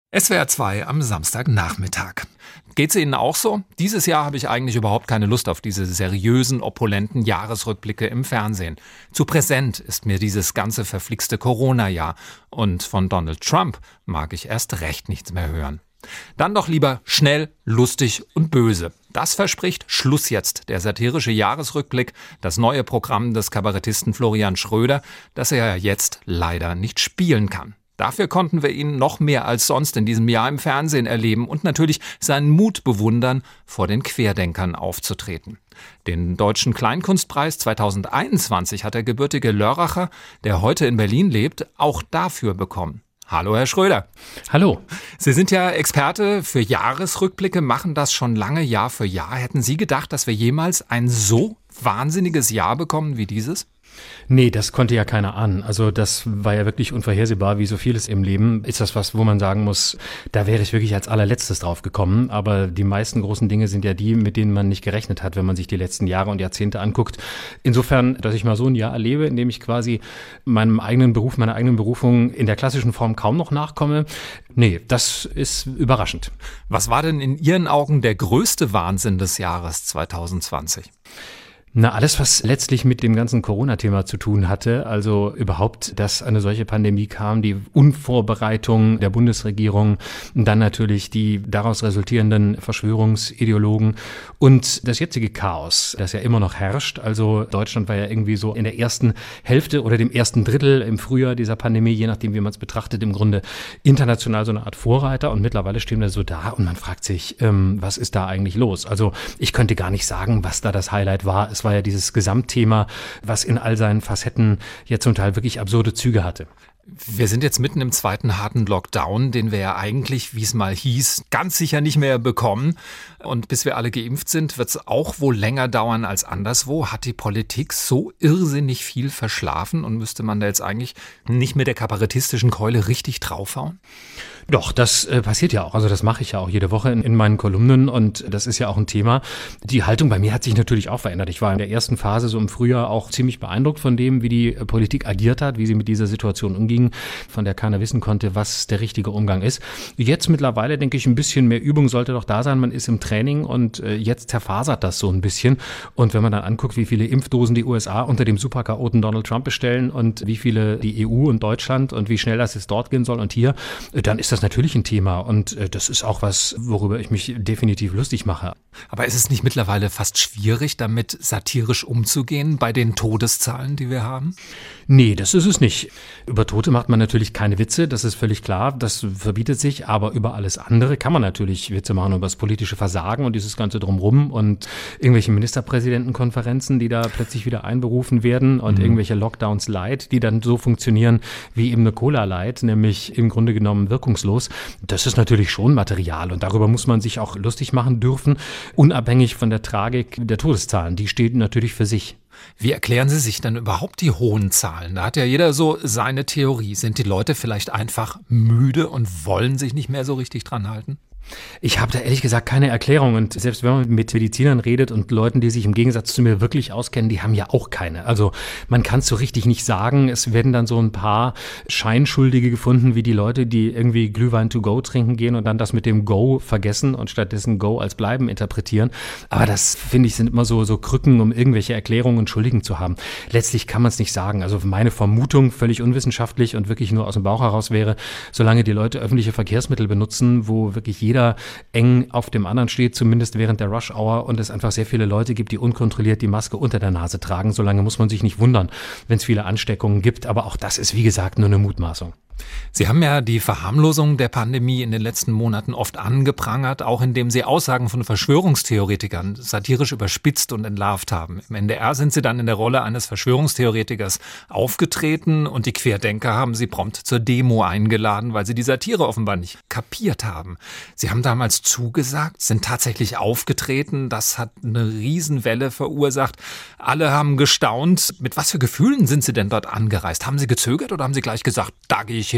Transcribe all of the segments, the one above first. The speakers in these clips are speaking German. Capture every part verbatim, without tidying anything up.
S W R zwei am Samstagnachmittag. Geht's Ihnen auch so? Dieses Jahr habe ich eigentlich überhaupt keine Lust auf diese seriösen, opulenten Jahresrückblicke im Fernsehen. Zu präsent ist mir dieses ganze verflixte Corona-Jahr. Und von Donald Trump mag ich erst recht nichts mehr hören. Dann doch lieber schnell, lustig und böse. Das verspricht Schluss jetzt, der satirische Jahresrückblick, das neue Programm des Kabarettisten Florian Schröder, das er ja jetzt leider nicht spielen kann. Dafür konnten wir ihn noch mehr als sonst in diesem Jahr im Fernsehen erleben und natürlich seinen Mut bewundern, vor den Querdenkern aufzutreten. Den Deutschen Kleinkunstpreis zweitausendeinundzwanzig hat der gebürtige Lörracher, der heute in Berlin lebt, auch dafür bekommen. Hallo, Herr Schröder. Hallo. Sie sind ja Experte für Jahresrückblicke, machen das schon lange Jahr für Jahr. Hätten Sie gedacht, dass wir jemals ein so wahnsinniges Jahr bekommen wie dieses? Nee, das konnte ja keiner ahnen. Also das war ja wirklich unvorhersehbar, wie so vieles im Leben. Ist das was, wo man sagen muss, da wäre ich wirklich als allerletztes drauf gekommen. Aber die meisten großen Dinge sind ja die, mit denen man nicht gerechnet hat, wenn man sich die letzten Jahre und Jahrzehnte anguckt. Insofern, dass ich mal so ein Jahr erlebe, in dem ich quasi meinem eigenen Beruf, meiner eigenen Berufung in der klassischen Form kaum noch nachkomme. Nee, das ist überraschend. Was war denn in Ihren Augen der größte Wahnsinn des Jahres zweitausendzwanzig? Na, alles, was letztlich mit dem ganzen Corona-Thema zu tun hatte, also überhaupt, dass eine solche Pandemie kam, die Unvorbereitung der Bundesregierung, dann natürlich die daraus resultierenden Verschwörungsideologen und das jetzige Chaos, das ja immer noch herrscht. Also Deutschland war ja irgendwie so in der ersten Hälfte oder dem ersten Drittel im Frühjahr dieser Pandemie, je nachdem, wie man es betrachtet, im Grunde international so eine Art Vorreiter und mittlerweile stehen wir so da und man fragt sich, ähm, was ist da eigentlich los? Also ich könnte gar nicht sagen, was da das Highlight war. Es war ja dieses Gesamtthema, was in all seinen Facetten jetzt zum Teil wirklich absurde Züge hatte. Wir sind jetzt mitten im zweiten harten Lockdown, den wir ja eigentlich, wie es mal hieß, ganz sicher nicht mehr bekommen. Und bis wir alle geimpft sind, wird es auch wohl länger dauern als anderswo. Hat die Politik so irrsinnig viel verschlafen und müsste man da jetzt eigentlich nicht mit der kabarettistischen Keule richtig draufhauen? Doch, das äh, passiert ja auch. Also das mache ich ja auch jede Woche in, in meinen Kolumnen und das ist ja auch ein Thema. Die Haltung bei mir hat sich natürlich auch verändert. Ich war in der ersten Phase so im Frühjahr auch ziemlich beeindruckt von dem, wie die äh, Politik agiert hat, wie sie mit dieser Situation umging, von der keiner wissen konnte, was der richtige Umgang ist. Jetzt mittlerweile denke ich, ein bisschen mehr Übung sollte doch da sein. Man ist im Training und äh, jetzt zerfasert das so ein bisschen. Und wenn man dann anguckt, wie viele Impfdosen die U S A unter dem Superchaoten Donald Trump bestellen und wie viele die E U und Deutschland und wie schnell das jetzt dort gehen soll und hier, äh, dann ist das natürlich ein Thema und äh, das ist auch was, worüber ich mich definitiv lustig mache. Aber ist es nicht mittlerweile fast schwierig, damit satirisch umzugehen bei den Todeszahlen, die wir haben? Nee, das ist es nicht. Über Tote macht man natürlich keine Witze, das ist völlig klar, das verbietet sich, aber über alles andere kann man natürlich Witze machen, über das politische Versagen und dieses Ganze drumrum und irgendwelche Ministerpräsidentenkonferenzen, die da plötzlich wieder einberufen werden und mhm. irgendwelche Lockdowns light, die dann so funktionieren wie eben eine Cola light, nämlich im Grunde genommen wirkungslos. Das ist natürlich schon Material und darüber muss man sich auch lustig machen dürfen, unabhängig von der Tragik der Todeszahlen. Die steht natürlich für sich. Wie erklären Sie sich dann überhaupt die hohen Zahlen? Da hat ja jeder so seine Theorie. Sind die Leute vielleicht einfach müde und wollen sich nicht mehr so richtig dran halten? Ich habe da ehrlich gesagt keine Erklärung und selbst wenn man mit Medizinern redet und Leuten, die sich im Gegensatz zu mir wirklich auskennen, die haben ja auch keine. Also man kann es so richtig nicht sagen. Es werden dann so ein paar Scheinschuldige gefunden, wie die Leute, die irgendwie Glühwein to go trinken gehen und dann das mit dem Go vergessen und stattdessen Go als bleiben interpretieren. Aber das, finde ich, sind immer so, so Krücken, um irgendwelche Erklärungen und Schuldigen zu haben. Letztlich kann man es nicht sagen. Also meine Vermutung, völlig unwissenschaftlich und wirklich nur aus dem Bauch heraus wäre, solange die Leute öffentliche Verkehrsmittel benutzen, wo wirklich jeder eng auf dem anderen steht, zumindest während der Rush-Hour und es einfach sehr viele Leute gibt, die unkontrolliert die Maske unter der Nase tragen. Solange muss man sich nicht wundern, wenn es viele Ansteckungen gibt. Aber auch das ist, wie gesagt, nur eine Mutmaßung. Sie haben ja die Verharmlosung der Pandemie in den letzten Monaten oft angeprangert, auch indem Sie Aussagen von Verschwörungstheoretikern satirisch überspitzt und entlarvt haben. Im N D R sind Sie dann in der Rolle eines Verschwörungstheoretikers aufgetreten und die Querdenker haben Sie prompt zur Demo eingeladen, weil sie die Satire offenbar nicht kapiert haben. Sie haben damals zugesagt, sind tatsächlich aufgetreten, das hat eine Riesenwelle verursacht. Alle haben gestaunt. Mit was für Gefühlen sind Sie denn dort angereist? Haben Sie gezögert oder haben Sie gleich gesagt, da gehe ich hin,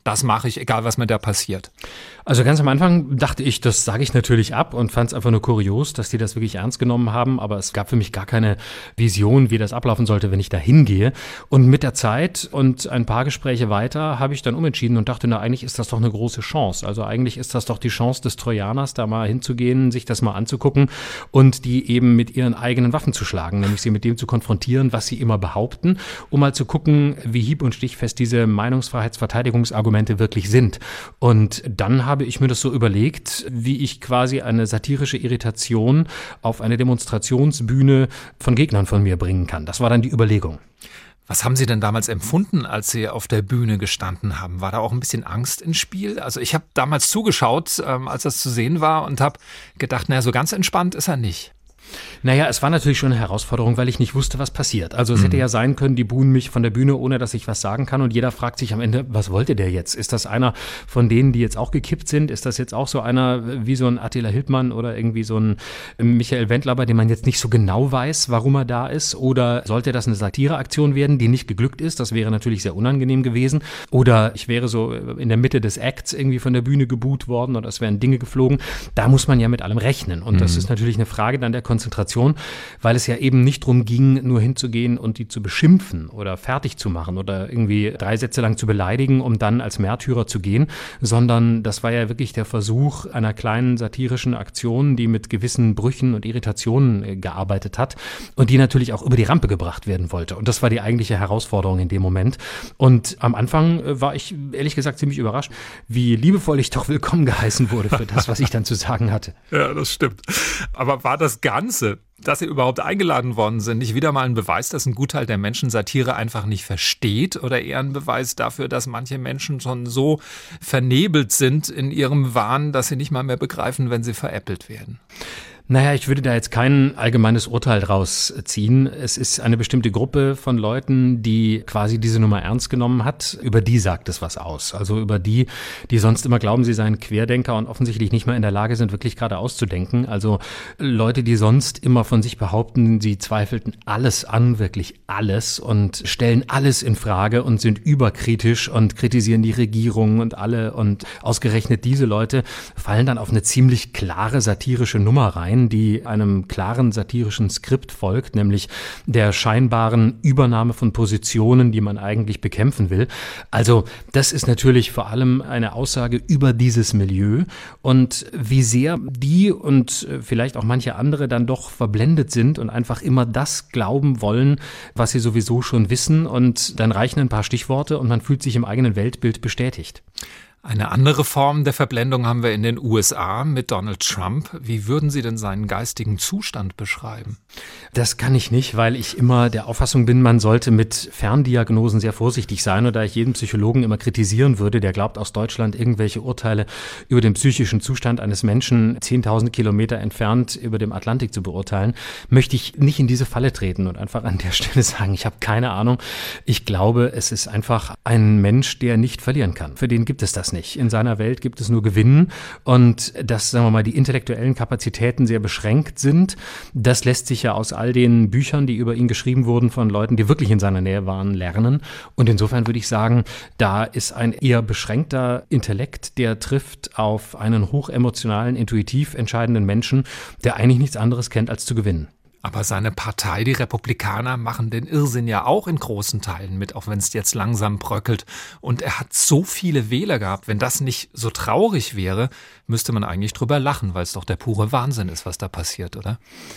das mache ich, egal was mir da passiert? Also ganz am Anfang dachte ich, das sage ich natürlich ab und fand es einfach nur kurios, dass die das wirklich ernst genommen haben. Aber es gab für mich gar keine Vision, wie das ablaufen sollte, wenn ich da hingehe. Und mit der Zeit und ein paar Gespräche weiter habe ich dann umentschieden und dachte, na, eigentlich ist das doch eine große Chance. Also eigentlich ist das doch die Chance des Trojaners, da mal hinzugehen, sich das mal anzugucken und die eben mit ihren eigenen Waffen zu schlagen, nämlich sie mit dem zu konfrontieren, was sie immer behaupten, um mal zu gucken, wie hieb- und stichfest diese Meinungsfreiheitsverteidigungsargumente wirklich sind. Und dann habe ich mir das so überlegt, wie ich quasi eine satirische Irritation auf eine Demonstrationsbühne von Gegnern von mir bringen kann. Das war dann die Überlegung. Was haben Sie denn damals empfunden, als Sie auf der Bühne gestanden haben? War da auch ein bisschen Angst im Spiel? Also ich habe damals zugeschaut, ähm, als das zu sehen war und habe gedacht, naja, so ganz entspannt ist er nicht. Naja, es war natürlich schon eine Herausforderung, weil ich nicht wusste, was passiert. Also es mhm. hätte ja sein können, die buhen mich von der Bühne, ohne dass ich was sagen kann. Und jeder fragt sich am Ende, was wollte der jetzt? Ist das einer von denen, die jetzt auch gekippt sind? Ist das jetzt auch so einer wie so ein Attila Hildmann oder irgendwie so ein Michael Wendler, bei dem man jetzt nicht so genau weiß, warum er da ist? Oder sollte das eine Satireaktion werden, die nicht geglückt ist? Das wäre natürlich sehr unangenehm gewesen. Oder ich wäre so in der Mitte des Acts irgendwie von der Bühne gebuht worden oder es wären Dinge geflogen. Da muss man ja mit allem rechnen. Und mhm. das ist natürlich eine Frage dann der Konzentration, weil es ja eben nicht darum ging, nur hinzugehen und die zu beschimpfen oder fertig zu machen oder irgendwie drei Sätze lang zu beleidigen, um dann als Märtyrer zu gehen, sondern das war ja wirklich der Versuch einer kleinen satirischen Aktion, die mit gewissen Brüchen und Irritationen gearbeitet hat und die natürlich auch über die Rampe gebracht werden wollte. Und das war die eigentliche Herausforderung in dem Moment. Und am Anfang war ich ehrlich gesagt ziemlich überrascht, wie liebevoll ich doch willkommen geheißen wurde für das, was ich dann zu sagen hatte. Ja, das stimmt. Aber war das Ganze, dass Sie überhaupt eingeladen worden sind, nicht wieder mal ein Beweis, dass ein Gutteil der Menschen Satire einfach nicht versteht oder eher ein Beweis dafür, dass manche Menschen schon so vernebelt sind in ihrem Wahn, dass sie nicht mal mehr begreifen, wenn sie veräppelt werden? Naja, ich würde da jetzt kein allgemeines Urteil draus ziehen. Es ist eine bestimmte Gruppe von Leuten, die quasi diese Nummer ernst genommen hat. Über die sagt es was aus. Also über die, die sonst immer glauben, sie seien Querdenker und offensichtlich nicht mehr in der Lage sind, wirklich gerade auszudenken. Also Leute, die sonst immer von sich behaupten, sie zweifelten alles an, wirklich alles und stellen alles in Frage und sind überkritisch und kritisieren die Regierung und alle. Und ausgerechnet diese Leute fallen dann auf eine ziemlich klare satirische Nummer rein, die einem klaren satirischen Skript folgt, nämlich der scheinbaren Übernahme von Positionen, die man eigentlich bekämpfen will. Also das ist natürlich vor allem eine Aussage über dieses Milieu und wie sehr die und vielleicht auch manche andere dann doch verblendet sind und einfach immer das glauben wollen, was sie sowieso schon wissen, und dann reichen ein paar Stichworte und man fühlt sich im eigenen Weltbild bestätigt. Eine andere Form der Verblendung haben wir in den U S A mit Donald Trump. Wie würden Sie denn seinen geistigen Zustand beschreiben? Das kann ich nicht, weil ich immer der Auffassung bin, man sollte mit Ferndiagnosen sehr vorsichtig sein, und da ich jeden Psychologen immer kritisieren würde, der glaubt, aus Deutschland irgendwelche Urteile über den psychischen Zustand eines Menschen zehntausend Kilometer entfernt über dem Atlantik zu beurteilen, möchte ich nicht in diese Falle treten und einfach an der Stelle sagen, ich habe keine Ahnung. Ich glaube, es ist einfach ein Mensch, der nicht verlieren kann. Für den gibt es das nicht. In seiner Welt gibt es nur Gewinnen, und dass, sagen wir mal, die intellektuellen Kapazitäten sehr beschränkt sind, das lässt sich ja aus all den Büchern, die über ihn geschrieben wurden von Leuten, die wirklich in seiner Nähe waren, lernen. Und insofern würde ich sagen, da ist ein eher beschränkter Intellekt, der trifft auf einen hochemotionalen, intuitiv entscheidenden Menschen, der eigentlich nichts anderes kennt, als zu gewinnen. Aber seine Partei, die Republikaner, machen den Irrsinn ja auch in großen Teilen mit, auch wenn es jetzt langsam bröckelt. Und er hat so viele Wähler gehabt. Wenn das nicht so traurig wäre, müsste man eigentlich drüber lachen, weil es doch der pure Wahnsinn ist, was da passiert, oder?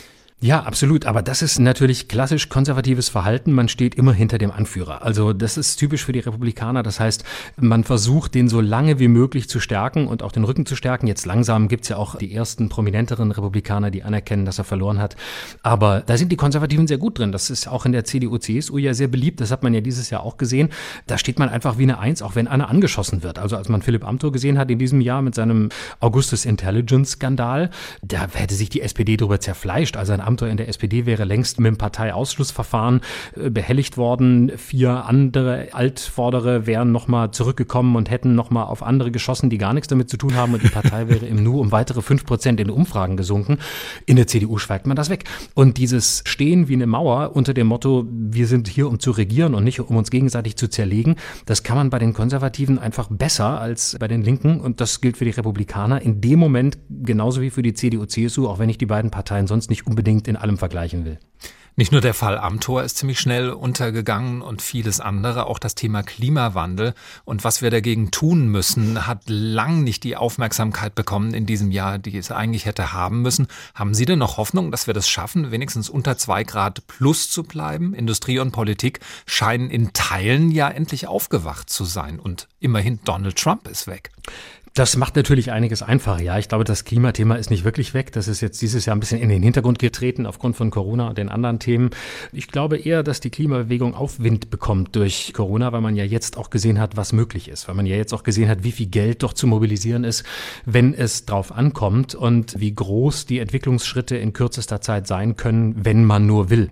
Ja, absolut. Aber das ist natürlich klassisch konservatives Verhalten. Man steht immer hinter dem Anführer. Also das ist typisch für die Republikaner. Das heißt, man versucht, den so lange wie möglich zu stärken und auch den Rücken zu stärken. Jetzt langsam gibt's ja auch die ersten prominenteren Republikaner, die anerkennen, dass er verloren hat. Aber da sind die Konservativen sehr gut drin. Das ist auch in der C D U, C S U ja sehr beliebt. Das hat man ja dieses Jahr auch gesehen. Da steht man einfach wie eine Eins, auch wenn einer angeschossen wird. Also als man Philipp Amthor gesehen hat in diesem Jahr mit seinem Augustus Intelligence Skandal, da hätte sich die S P D darüber zerfleischt, als ein Amthor in der S P D wäre längst mit dem Parteiausschlussverfahren äh, behelligt worden. Vier andere Altvordere wären nochmal zurückgekommen und hätten nochmal auf andere geschossen, die gar nichts damit zu tun haben. Und die Partei wäre im Nu um weitere fünf Prozent in den Umfragen gesunken. In der C D U schweigt man das weg. Und dieses Stehen wie eine Mauer unter dem Motto, wir sind hier, um zu regieren und nicht um uns gegenseitig zu zerlegen, das kann man bei den Konservativen einfach besser als bei den Linken. Und das gilt für die Republikaner in dem Moment genauso wie für die C D U, C S U, auch wenn ich die beiden Parteien sonst nicht unbedingt in allem vergleichen will. Nicht nur der Fall Amthor ist ziemlich schnell untergegangen und vieles andere, auch das Thema Klimawandel und was wir dagegen tun müssen, hat lang nicht die Aufmerksamkeit bekommen in diesem Jahr, die es eigentlich hätte haben müssen. Haben Sie denn noch Hoffnung, dass wir das schaffen, wenigstens unter zwei Grad plus zu bleiben? Industrie und Politik scheinen in Teilen ja endlich aufgewacht zu sein und immerhin Donald Trump ist weg. Das macht natürlich einiges einfacher. Ja, ich glaube, das Klimathema ist nicht wirklich weg. Das ist jetzt dieses Jahr ein bisschen in den Hintergrund getreten aufgrund von Corona und den anderen Themen. Ich glaube eher, dass die Klimabewegung Aufwind bekommt durch Corona, weil man ja jetzt auch gesehen hat, was möglich ist. Weil man ja jetzt auch gesehen hat, wie viel Geld doch zu mobilisieren ist, wenn es drauf ankommt und wie groß die Entwicklungsschritte in kürzester Zeit sein können, wenn man nur will.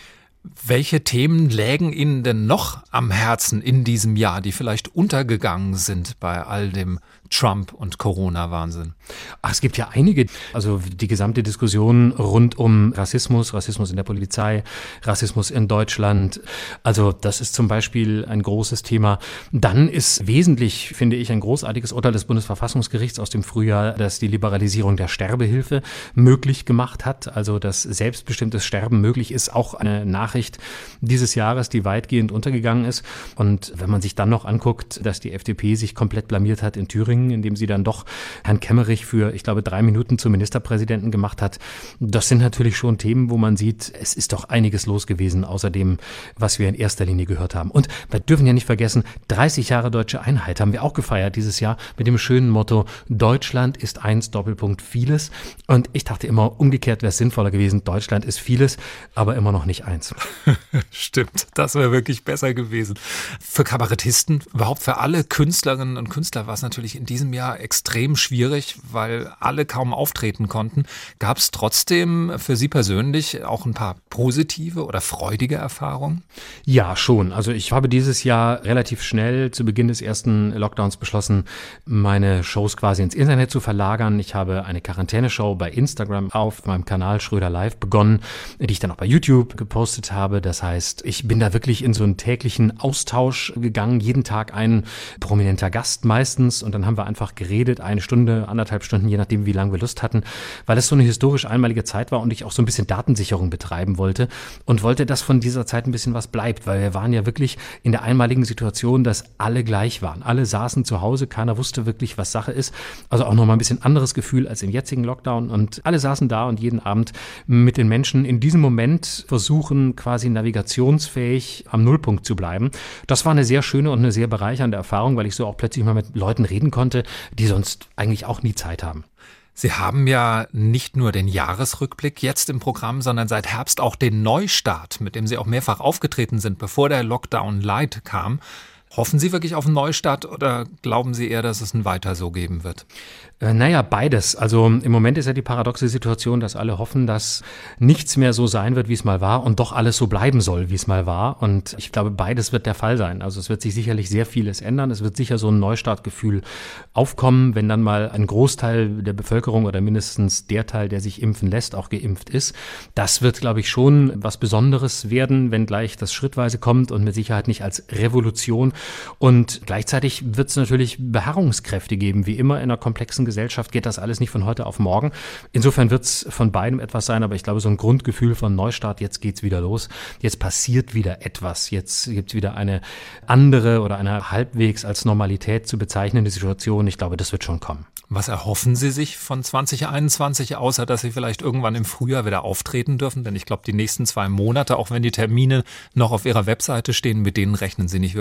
Welche Themen lägen Ihnen denn noch am Herzen in diesem Jahr, die vielleicht untergegangen sind bei all dem Trump- und Corona-Wahnsinn? Ach, es gibt ja einige. Also die gesamte Diskussion rund um Rassismus, Rassismus in der Polizei, Rassismus in Deutschland. Also das ist zum Beispiel ein großes Thema. Dann ist wesentlich, finde ich, ein großartiges Urteil des Bundesverfassungsgerichts aus dem Frühjahr, das die Liberalisierung der Sterbehilfe möglich gemacht hat. Also dass selbstbestimmtes Sterben möglich ist, auch eine Nachricht dieses Jahres, die weitgehend untergegangen ist. Und wenn man sich dann noch anguckt, dass die F D P sich komplett blamiert hat in Thüringen, indem sie dann doch Herrn Kemmerich für, ich glaube, drei Minuten zum Ministerpräsidenten gemacht hat, das sind natürlich schon Themen, wo man sieht, es ist doch einiges los gewesen, außer dem, was wir in erster Linie gehört haben. Und wir dürfen ja nicht vergessen, dreißig Jahre deutsche Einheit haben wir auch gefeiert dieses Jahr mit dem schönen Motto, Deutschland ist eins, Doppelpunkt vieles. Und ich dachte immer, umgekehrt wäre es sinnvoller gewesen, Deutschland ist vieles, aber immer noch nicht eins. Stimmt, das wäre wirklich besser gewesen. Für Kabarettisten, überhaupt für alle Künstlerinnen und Künstler war es natürlich in diesem Jahr extrem schwierig, weil alle kaum auftreten konnten. Gab es trotzdem für Sie persönlich auch ein paar positive oder freudige Erfahrungen? Ja, schon. Also ich habe dieses Jahr relativ schnell zu Beginn des ersten Lockdowns beschlossen, meine Shows quasi ins Internet zu verlagern. Ich habe eine Quarantäneshow bei Instagram auf meinem Kanal Schröder Live begonnen, die ich dann auch bei YouTube gepostet habe. Das heißt, ich bin da wirklich in so einen täglichen Austausch gegangen, jeden Tag ein prominenter Gast meistens und dann haben wir einfach geredet, eine Stunde, anderthalb Stunden, je nachdem, wie lange wir Lust hatten, weil es so eine historisch einmalige Zeit war und ich auch so ein bisschen Datensicherung betreiben wollte und wollte, dass von dieser Zeit ein bisschen was bleibt, weil wir waren ja wirklich in der einmaligen Situation, dass alle gleich waren. Alle saßen zu Hause, keiner wusste wirklich, was Sache ist. Also auch nochmal ein bisschen anderes Gefühl als im jetzigen Lockdown und alle saßen da und jeden Abend mit den Menschen in diesem Moment versuchen, quasi navigationsfähig am Nullpunkt zu bleiben. Das war eine sehr schöne und eine sehr bereichernde Erfahrung, weil ich so auch plötzlich mal mit Leuten reden konnte, die sonst eigentlich auch nie Zeit haben. Sie haben ja nicht nur den Jahresrückblick jetzt im Programm, sondern seit Herbst auch den Neustart, mit dem Sie auch mehrfach aufgetreten sind, bevor der Lockdown Light kam. Hoffen Sie wirklich auf einen Neustart oder glauben Sie eher, dass es ein Weiter so geben wird? Äh, naja, beides. Also im Moment ist ja die paradoxe Situation, dass alle hoffen, dass nichts mehr so sein wird, wie es mal war und doch alles so bleiben soll, wie es mal war. Und ich glaube, beides wird der Fall sein. Also es wird sich sicherlich sehr vieles ändern. Es wird sicher so ein Neustartgefühl aufkommen, wenn dann mal ein Großteil der Bevölkerung oder mindestens der Teil, der sich impfen lässt, auch geimpft ist. Das wird, glaube ich, schon was Besonderes werden, wenngleich das schrittweise kommt und mit Sicherheit nicht als Revolution. Und gleichzeitig wird es natürlich Beharrungskräfte geben. Wie immer in einer komplexen Gesellschaft geht das alles nicht von heute auf morgen. Insofern wird es von beidem etwas sein, aber ich glaube, so ein Grundgefühl von Neustart, jetzt geht's wieder los, jetzt passiert wieder etwas, jetzt gibt es wieder eine andere oder eine halbwegs als Normalität zu bezeichnende Situation. Ich glaube, das wird schon kommen. Was erhoffen Sie sich von zwanzig einundzwanzig, außer dass Sie vielleicht irgendwann im Frühjahr wieder auftreten dürfen? Denn ich glaube, die nächsten zwei Monate, auch wenn die Termine noch auf Ihrer Webseite stehen, mit denen rechnen Sie nicht wirklich, oder?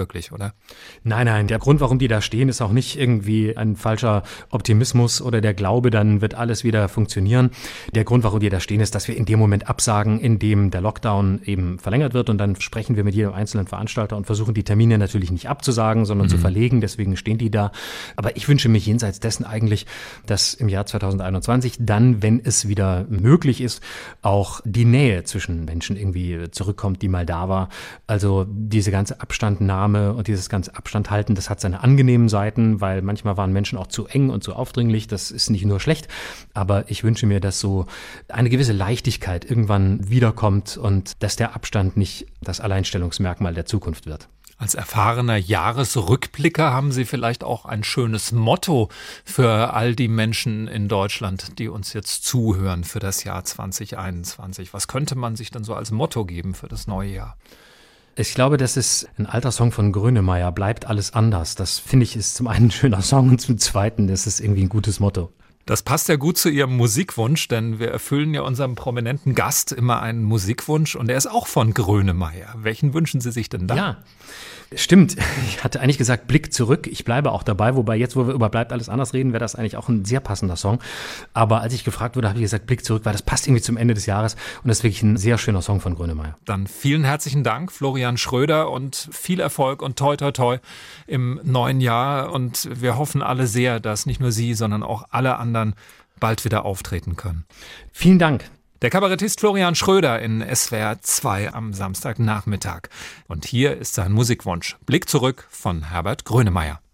Ende? Nein, nein, der Grund, warum die da stehen, ist auch nicht irgendwie ein falscher Optimismus oder der Glaube, dann wird alles wieder funktionieren. Der Grund, warum die da stehen, ist, dass wir in dem Moment absagen, in dem der Lockdown eben verlängert wird, und dann sprechen wir mit jedem einzelnen Veranstalter und versuchen die Termine natürlich nicht abzusagen, sondern mhm. zu verlegen. Deswegen stehen die da. Aber ich wünsche mir jenseits dessen eigentlich, dass im Jahr zwanzig einundzwanzig dann, wenn es wieder möglich ist, auch die Nähe zwischen Menschen irgendwie zurückkommt, die mal da war. Also diese ganze Abstandnahme und dieses ganze Abstand halten, das hat seine angenehmen Seiten, weil manchmal waren Menschen auch zu eng und zu aufdringlich. Das ist nicht nur schlecht, aber ich wünsche mir, dass so eine gewisse Leichtigkeit irgendwann wiederkommt und dass der Abstand nicht das Alleinstellungsmerkmal der Zukunft wird. Als erfahrener Jahresrückblicker haben Sie vielleicht auch ein schönes Motto für all die Menschen in Deutschland, die uns jetzt zuhören für das Jahr zwanzig einundzwanzig. Was könnte man sich denn so als Motto geben für das neue Jahr? Ich glaube, das ist ein alter Song von Grönemeyer, bleibt alles anders. Das finde ich ist zum einen ein schöner Song und zum zweiten, das ist irgendwie ein gutes Motto. Das passt ja gut zu Ihrem Musikwunsch, denn wir erfüllen ja unserem prominenten Gast immer einen Musikwunsch und der ist auch von Grönemeyer. Welchen wünschen Sie sich denn da? Ja, stimmt. Ich hatte eigentlich gesagt, Blick zurück. Ich bleibe auch dabei, wobei jetzt, wo wir über Bleibt alles anders reden, wäre das eigentlich auch ein sehr passender Song. Aber als ich gefragt wurde, habe ich gesagt, Blick zurück, weil das passt irgendwie zum Ende des Jahres und das ist wirklich ein sehr schöner Song von Grönemeyer. Dann vielen herzlichen Dank, Florian Schröder, und viel Erfolg und toi toi toi im neuen Jahr. Und wir hoffen alle sehr, dass nicht nur Sie, sondern auch alle anderen bald wieder auftreten können. Vielen Dank. Der Kabarettist Florian Schröder in S W R zwei am Samstagnachmittag. Und hier ist sein Musikwunsch. Blick zurück von Herbert Grönemeyer.